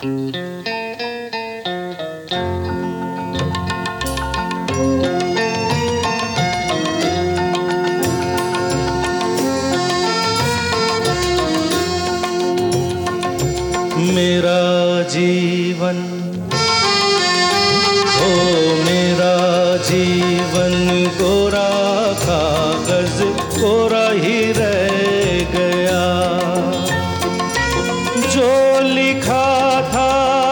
मेरा जीवन, ओ मेरा जीवन कोरा कागज कोरा ही रह गया। जो लिखा था,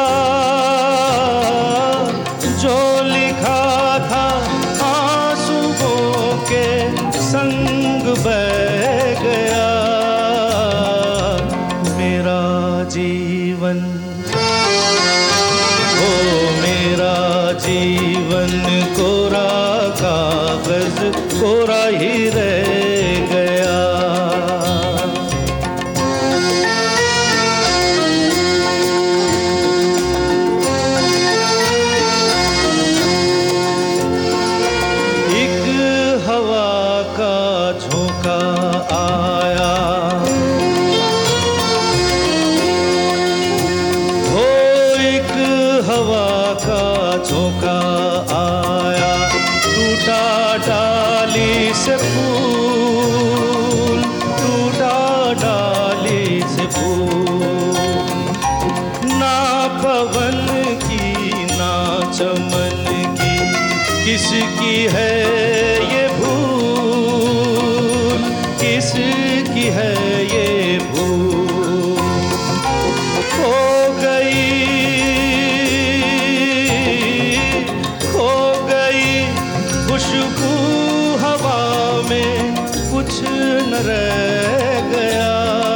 जो लिखा था आंसुओं के संग बह गया। मेरा जीवन, ओ मेरा जीवन कोरा कागज कोरा ही रह गया। एक हवा का झोंका आया, हवा का झोंका आया, टूटा डाली से फूल, टूटा डाली से फूल। ना पवन की ना चमन की, किसकी है ये भूल, किसकी है ये भूल। खो गई, खुशबू हवा में कुछ न रह गया।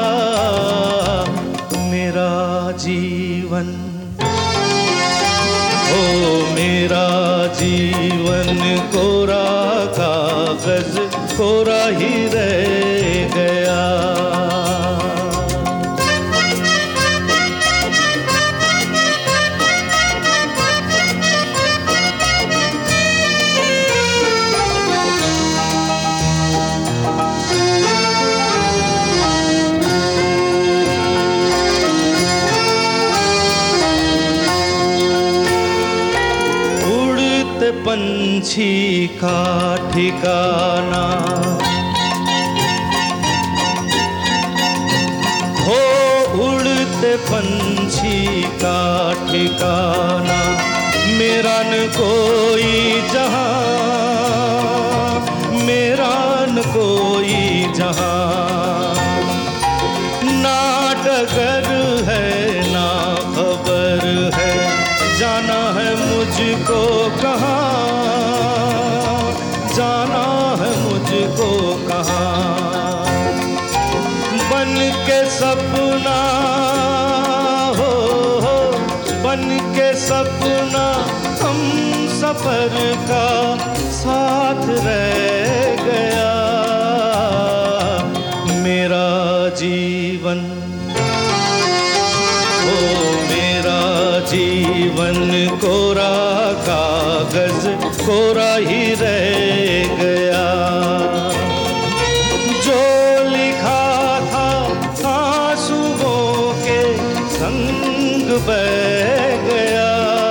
मेरा जीवन, ओ मेरा जीवन कोरा कागज कोरा ही रह गया। पंछी का ठिकाना, हो उड़ते पंछी का ठिकाना। मेरा न कोई जहां, मेरा न कोई जहां। ना डगर है ना खबर है, जाना है मुझको कहाँ, जाना है मुझको कहाँ। बन के सपना हो, बन के सपना हम सफर का साथ रह गया। मेरा जीवन, ओ मेरा जीवन कोरा कागज कोरा ही रह गया। जो लिखा था आंसुओं के संग बह गया।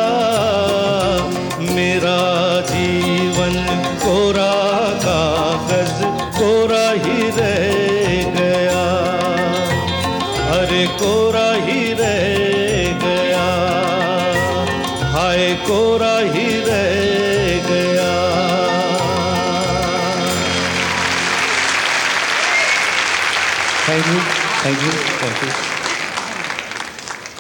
मेरा जीवन कोरा कागज कोरा ही रह गया। अरे कोरा ही रह गया, हाय कोरा ही रह गया। Thank you, thank you, thank you.